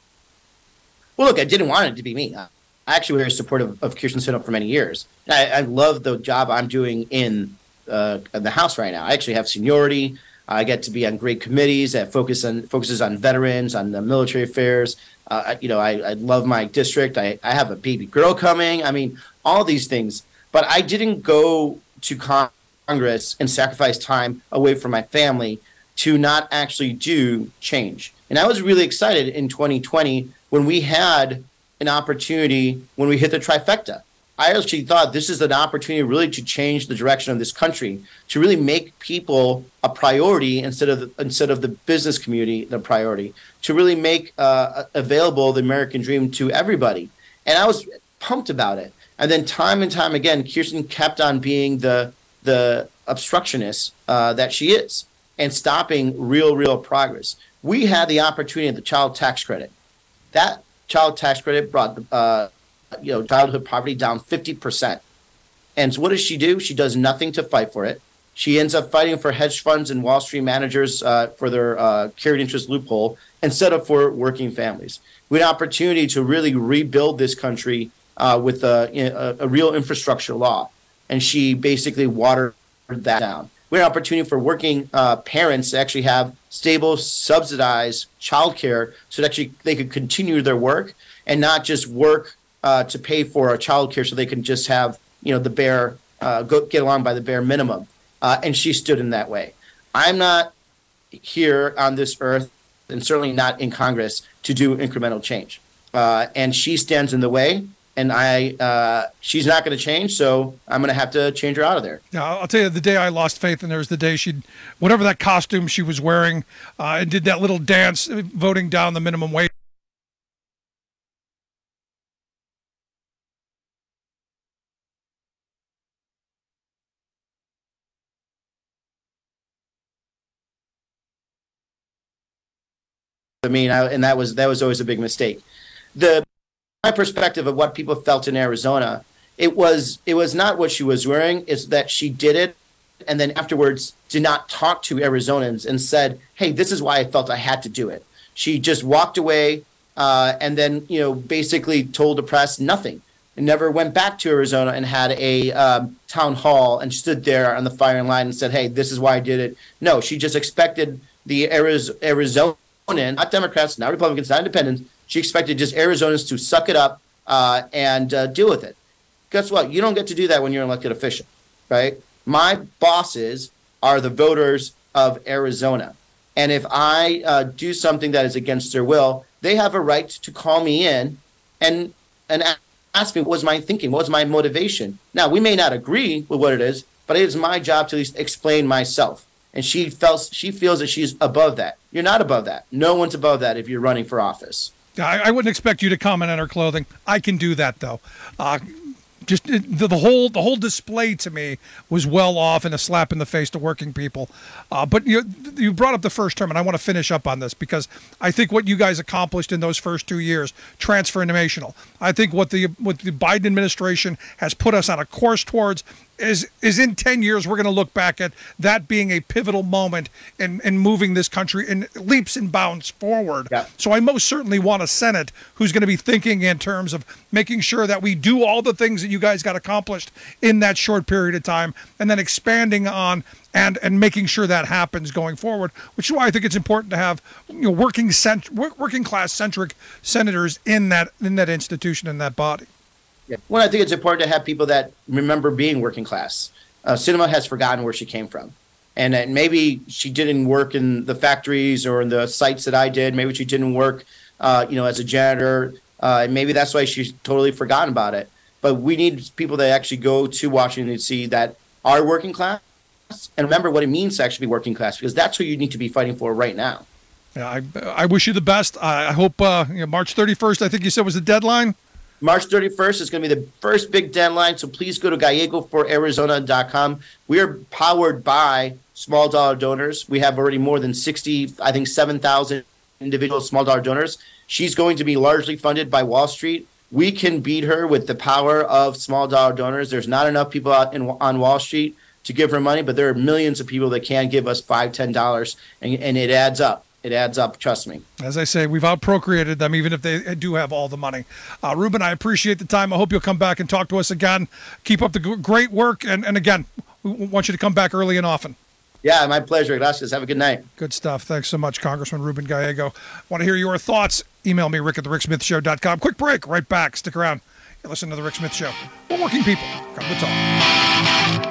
Well, look, I didn't want it to be me. I actually was very supportive of Kyrsten Sinema for many years. I love the job I'm doing in the House right now. I actually have seniority. I get to be on great committees that focuses on veterans, on the military affairs. I love my district. I have a baby girl coming. I mean, all these things. But I didn't go to Congress and sacrifice time away from my family to not actually do change. And I was really excited in 2020 when we had an opportunity, when we hit the trifecta. I actually thought this is an opportunity really to change the direction of this country, to really make people a priority instead of the business community the priority, to really make available the American dream to everybody. And I was pumped about it. And then time and time again, Kyrsten kept on being the obstructionist that she is and stopping real progress. We had the opportunity of the child tax credit. That child tax credit brought childhood poverty down 50%. And so what does she do? She does nothing to fight for it. She ends up fighting for hedge funds and Wall Street managers for their carried interest loophole instead of for working families. We had an opportunity to really rebuild this country with a real infrastructure law, and she basically watered that down. We had an opportunity for working parents to actually have stable, subsidized childcare so that they could continue their work and not just work to pay for a childcare so they can just have the bare get along by the bare minimum. And she stood in that way. I'm not here on this earth, and certainly not in Congress, to do incremental change. And she stands in the way, and she's not going to change, so I'm going to have to change her out of there. Yeah, I'll tell you, the day I lost faith in her was the day whatever that costume she was wearing, and did that little dance voting down the minimum wage. And that was always a big mistake. My perspective of what people felt in Arizona, it was not what she was wearing. It's that she did it, and then afterwards did not talk to Arizonans and said, "Hey, this is why I felt I had to do it." She just walked away, and then basically told the press nothing, and never went back to Arizona and had a town hall and stood there on the firing line and said, "Hey, this is why I did it." No, she just expected the Arizona. Not Democrats, not Republicans, not Independents. She expected just Arizonans to suck it up and deal with it. Guess what? You don't get to do that when you're an elected official, right? My bosses are the voters of Arizona. And if I do something that is against their will, they have a right to call me in and ask me what was my thinking, what was my motivation. Now, we may not agree with what it is, but it is my job to at least explain myself. And she feels that she's above that. You're not above that. No one's above that if you're running for office. I wouldn't expect you to comment on her clothing. I can do that, though. Just the whole display to me was well off and a slap in the face to working people. But you brought up the first term, and I want to finish up on this because I think what you guys accomplished in those first 2 years, transformational. I think what the Biden administration has put us on a course towards is in 10 years we're going to look back at that being a pivotal moment in moving this country in leaps and bounds forward. Yeah. So I most certainly want a Senate who's going to be thinking in terms of making sure that we do all the things that you guys got accomplished in that short period of time and then expanding on and making sure that happens going forward, which is why I think it's important to have working class centric senators in that institution, in that body. Yeah. Well, I think it's important to have people that remember being working class. Sinema has forgotten where she came from. And maybe she didn't work in the factories or in the sites that I did. Maybe she didn't work, as a janitor. And maybe that's why she's totally forgotten about it. But we need people that actually go to Washington and see that are working class and remember what it means to actually be working class, because that's who you need to be fighting for right now. Yeah, I wish you the best. I hope March 31st, I think you said was the deadline. March 31st is going to be the first big deadline, so please go to GallegoForArizona.com. We are powered by small dollar donors. We have already more than 7,000 individual small dollar donors. She's going to be largely funded by Wall Street. We can beat her with the power of small dollar donors. There's not enough people out on Wall Street to give her money, but there are millions of people that can give us $5, $10, and it adds up. It adds up, trust me. As I say, we've outprocreated them, even if they do have all the money. Ruben, I appreciate the time. I hope you'll come back and talk to us again. Keep up the great work. And again, we want you to come back early and often. Yeah, my pleasure. Gracias. Have a good night. Good stuff. Thanks so much, Congressman Ruben Gallego. Want to hear your thoughts? Email me, rick@thericksmithshow.com. Quick break. Right back. Stick around. You listen to The Rick Smith Show. We're working people. Come to talk.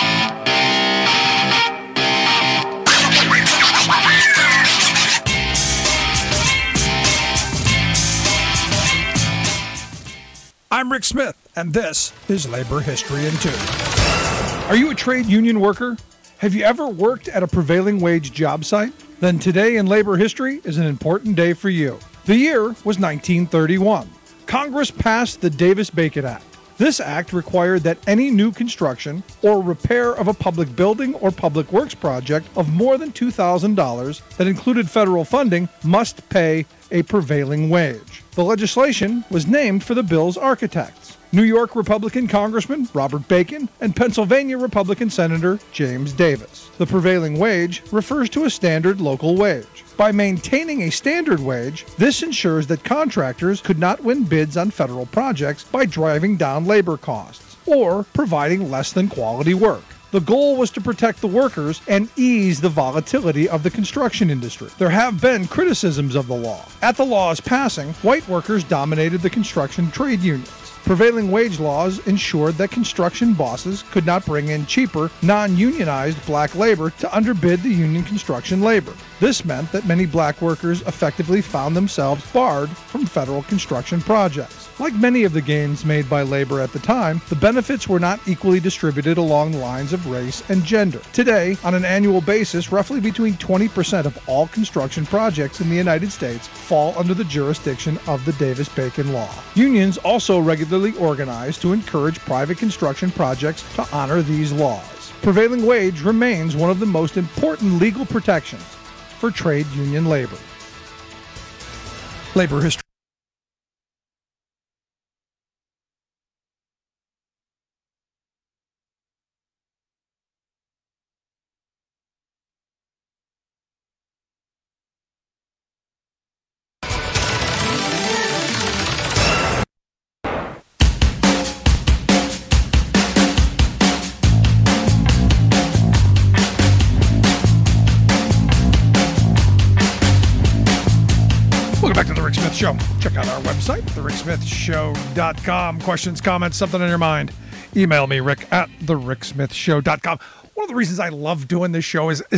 I'm Rick Smith, and this is Labor History in 2. Are you a trade union worker? Have you ever worked at a prevailing wage job site? Then today in labor history is an important day for you. The year was 1931. Congress passed the Davis-Bacon Act. This act required that any new construction or repair of a public building or public works project of more than $2,000 that included federal funding must pay a prevailing wage. The legislation was named for the bill's architects, New York Republican Congressman Robert Bacon and Pennsylvania Republican Senator James Davis. The prevailing wage refers to a standard local wage. By maintaining a standard wage, this ensures that contractors could not win bids on federal projects by driving down labor costs or providing less than quality work. The goal was to protect the workers and ease the volatility of the construction industry. There have been criticisms of the law. At the law's passing, white workers dominated the construction trade unions. Prevailing wage laws ensured that construction bosses could not bring in cheaper, non-unionized black labor to underbid the union construction labor. This meant that many black workers effectively found themselves barred from federal construction projects. Like many of the gains made by labor at the time, the benefits were not equally distributed along the lines of race and gender. Today, on an annual basis, roughly between 20% of all construction projects in the United States fall under the jurisdiction of the Davis-Bacon law. Unions also regularly organize to encourage private construction projects to honor these laws. Prevailing wage remains one of the most important legal protections for trade union labor. Labor history. Show. Check out our website, thericksmithshow.com. Questions, comments, something on your mind. Email me, rick@thericksmithshow.com. One of the reasons I love doing this show is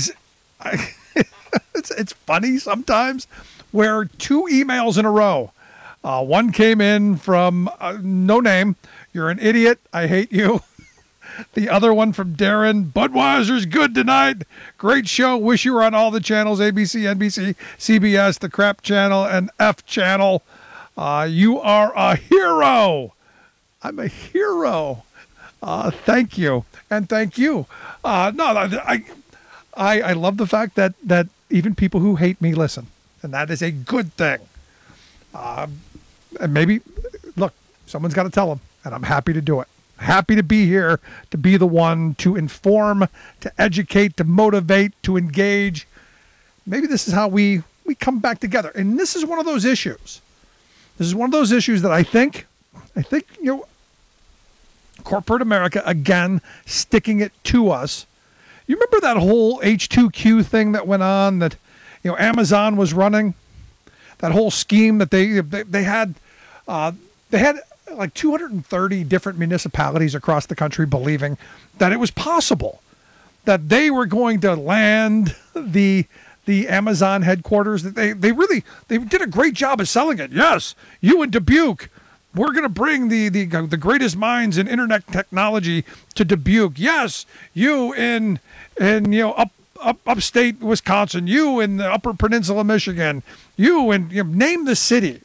it's funny sometimes where 2 emails in a row. One came in from no name. You're an idiot. I hate you. The other one from Darren, Budweiser's good tonight. Great show. Wish you were on all the channels, ABC, NBC, CBS, the Crap Channel, and F Channel. You are a hero. I'm a hero. Thank you. And thank you. I love the fact that even people who hate me listen. And that is a good thing. And maybe, look, someone's got to tell them. And I'm happy to do it. Happy to be here, to be the one to inform, to educate, to motivate, to engage. Maybe this is how we come back together. And this is one of those issues. This is one of those issues that I think, corporate America, again, sticking it to us. You remember that whole H2Q thing that went on that, Amazon was running? That whole scheme that they had like 230 different municipalities across the country believing that it was possible that they were going to land the Amazon headquarters. That they did a great job of selling it. Yes, you in Dubuque, we're going to bring the greatest minds in internet technology to Dubuque. Yes, you in upstate Wisconsin, you in the Upper Peninsula, Michigan, you in name the city.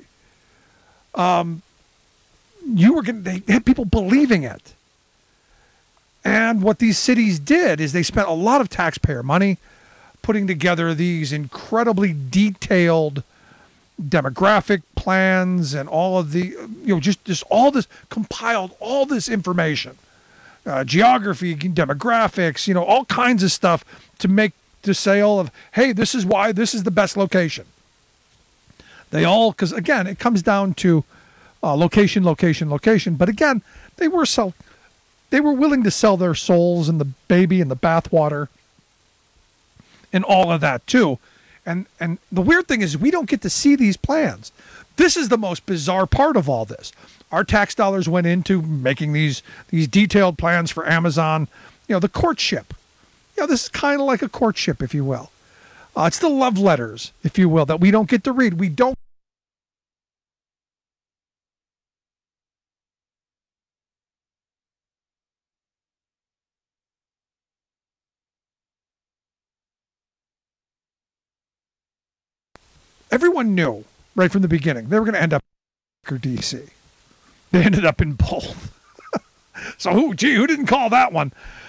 They had people believing it. And what these cities did is they spent a lot of taxpayer money putting together these incredibly detailed demographic plans and all of the, just all this, compiled all this information, geography, demographics, all kinds of stuff to make the sale of, hey, this is why this is the best location. Because again, it comes down to location. But again, they were willing to sell their souls and the baby and the bathwater and all of that too. And the weird thing is we don't get to see these plans. This is the most bizarre part of all this. Our tax dollars went into making these detailed plans for Amazon. The courtship. This is kind of like a courtship, if you will. It's the love letters, if you will, that we don't get to read. We don't. Everyone knew right from the beginning they were going to end up in DC. They ended up in both. So who didn't call that one?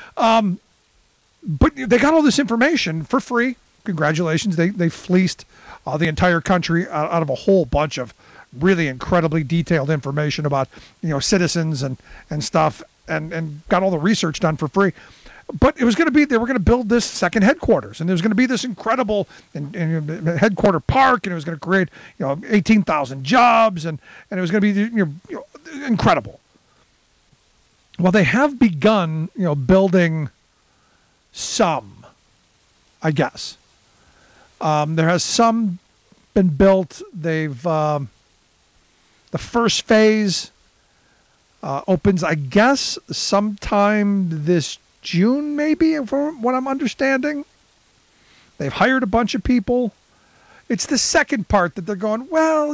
But they got all this information for free. Congratulations. They fleeced the entire country out of a whole bunch of really incredibly detailed information about citizens and stuff, and got all the research done for free. But it was going to be, they were going to build this second headquarters, and there was going to be this incredible headquarter park, and it was going to create 18,000 jobs, and it was going to be incredible. Well, they have begun building some, I guess. There has some been built. They've the first phase opens, I guess, sometime this June, maybe, from what I'm understanding. They've hired a bunch of people. It's the second part that they're going, well,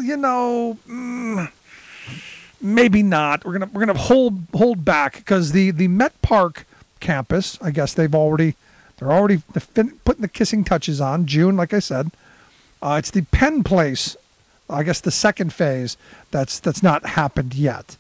maybe not. We're gonna hold back, because the Met Park campus, I guess they're already putting the kissing touches on. June, like I said. It's the Penn Place, I guess the second phase that's not happened yet.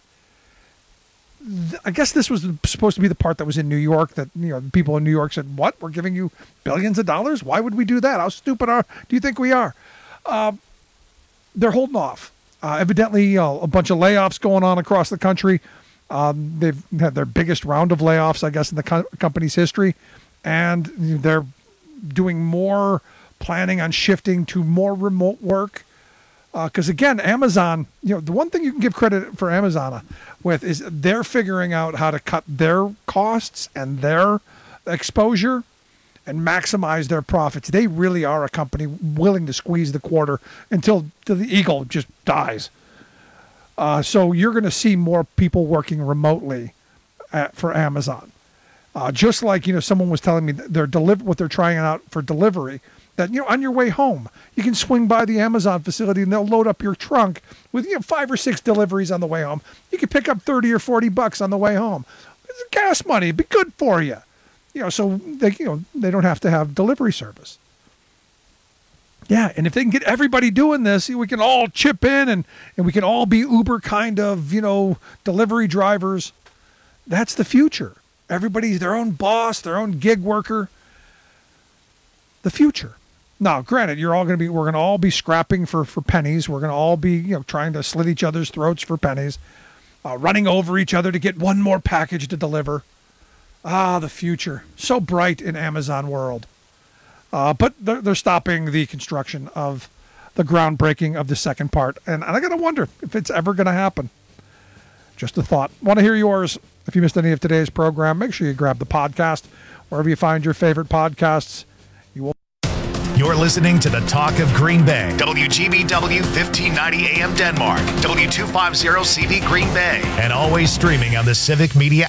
I guess this was supposed to be the part that was in New York, that people in New York said, what, we're giving you billions of dollars? Why would we do that? How stupid do you think we are? They're holding off. Evidently, a bunch of layoffs going on across the country. They've had their biggest round of layoffs, I guess, in the company's history. And they're doing more planning on shifting to more remote work. Because again, Amazon, the one thing you can give credit for Amazon with is they're figuring out how to cut their costs and their exposure and maximize their profits. They really are a company willing to squeeze the quarter until the eagle just dies. So you're going to see more people working remotely for Amazon. Just like, someone was telling me what they're trying out for delivery, that, on your way home, you can swing by the Amazon facility and they'll load up your trunk with, 5 or 6 deliveries on the way home. You can pick up $30 or $40 on the way home. It's gas money. It'd be good for you. So they don't have to have delivery service. Yeah, and if they can get everybody doing this, we can all chip in and we can all be Uber kind of, delivery drivers. That's the future. Everybody's their own boss, their own gig worker. The future. Now, granted, we're going to all be scrapping for pennies. We're going to all be, trying to slit each other's throats for pennies, running over each other to get one more package to deliver. The future. So bright in Amazon world. But they're stopping the construction of the groundbreaking of the second part. And I got to wonder if it's ever going to happen. Just a thought. Want to hear yours. If you missed any of today's program, make sure you grab the podcast wherever you find your favorite podcasts. You're listening to the Talk of Green Bay. WGBW 1590 AM Denmark. W250 CV Green Bay. And always streaming on the Civic Media